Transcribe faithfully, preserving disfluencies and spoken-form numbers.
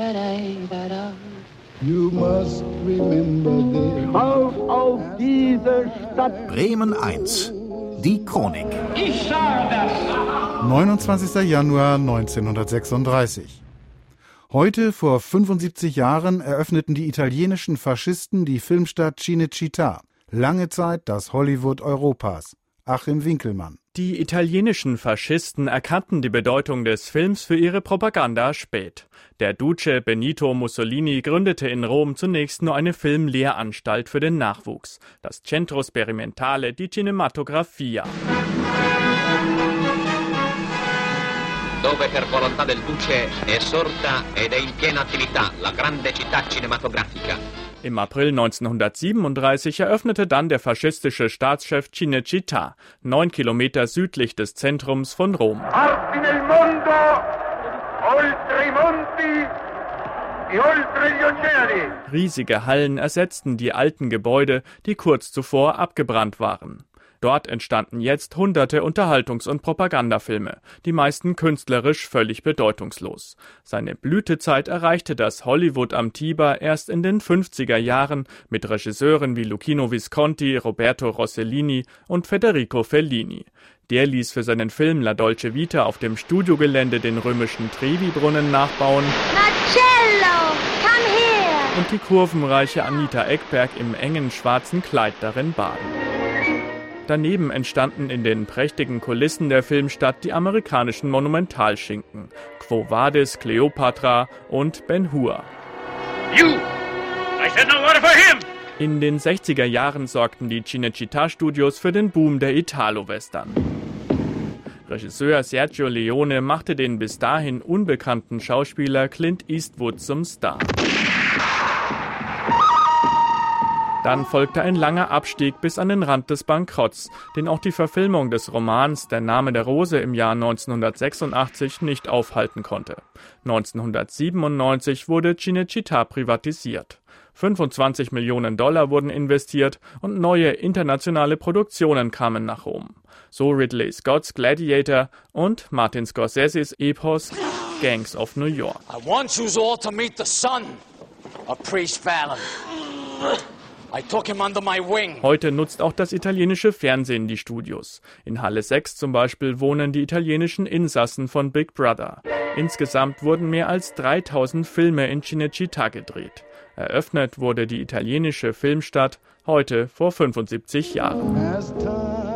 You must remember this. Auf, auf diese Stadt. Bremen eins. Die Chronik. Ich sage das. neunundzwanzigster Januar neunzehnhundertsechsunddreißig. Heute, vor fünfundsiebzig Jahren, eröffneten die italienischen Faschisten die Filmstadt Cinecittà. Lange Zeit das Hollywood Europas. Achim Winkelmann. Die italienischen Faschisten erkannten die Bedeutung des Films für ihre Propaganda spät. Der Duce Benito Mussolini gründete in Rom zunächst nur eine Filmlehranstalt für den Nachwuchs, das Centro Sperimentale di Cinematografia. Dove per volontà del Duce è sorta ed è in piena attività la grande città cinematografica. Im April neunzehnhundertsiebenunddreißig eröffnete dann der faschistische Staatschef Cinecittà, neun Kilometer südlich des Zentrums von Rom. Arti nel mondo, oltre i monti e oltre gli oceani. Riesige Hallen ersetzten die alten Gebäude, die kurz zuvor abgebrannt waren. Dort entstanden jetzt hunderte Unterhaltungs- und Propagandafilme, die meisten künstlerisch völlig bedeutungslos. Seine Blütezeit erreichte das Hollywood am Tiber erst in den fünfziger Jahren mit Regisseuren wie Luchino Visconti, Roberto Rossellini und Federico Fellini. Der ließ für seinen Film La Dolce Vita auf dem Studiogelände den römischen Trevi-Brunnen nachbauen. Marcello, komm her! Und die kurvenreiche Anita Ekberg im engen schwarzen Kleid darin baden. Daneben entstanden in den prächtigen Kulissen der Filmstadt die amerikanischen Monumentalschinken Quo Vadis, Cleopatra und Ben Hur. You! I said no order for him! In den sechziger Jahren sorgten die Cinecittà-Studios für den Boom der Italo-Western. Regisseur Sergio Leone machte den bis dahin unbekannten Schauspieler Clint Eastwood zum Star. Dann folgte ein langer Abstieg bis an den Rand des Bankrotts, den auch die Verfilmung des Romans Der Name der Rose im Jahr neunzehnhundertsechsundachtzig nicht aufhalten konnte. neunzehnhundertsiebenundneunzig wurde Cinecittà privatisiert. fünfundzwanzig Millionen Dollar wurden investiert und neue internationale Produktionen kamen nach Rom. So Ridley Scott's Gladiator und Martin Scorseses Epos Gangs of New York. I want you all to meet the son of Priest Fallon. I took him under my wing. Heute nutzt auch das italienische Fernsehen die Studios. In Halle sechs zum Beispiel wohnen die italienischen Insassen von Big Brother. Insgesamt wurden mehr als dreitausend Filme in Cinecittà gedreht. Eröffnet wurde die italienische Filmstadt heute vor fünfundsiebzig Jahren.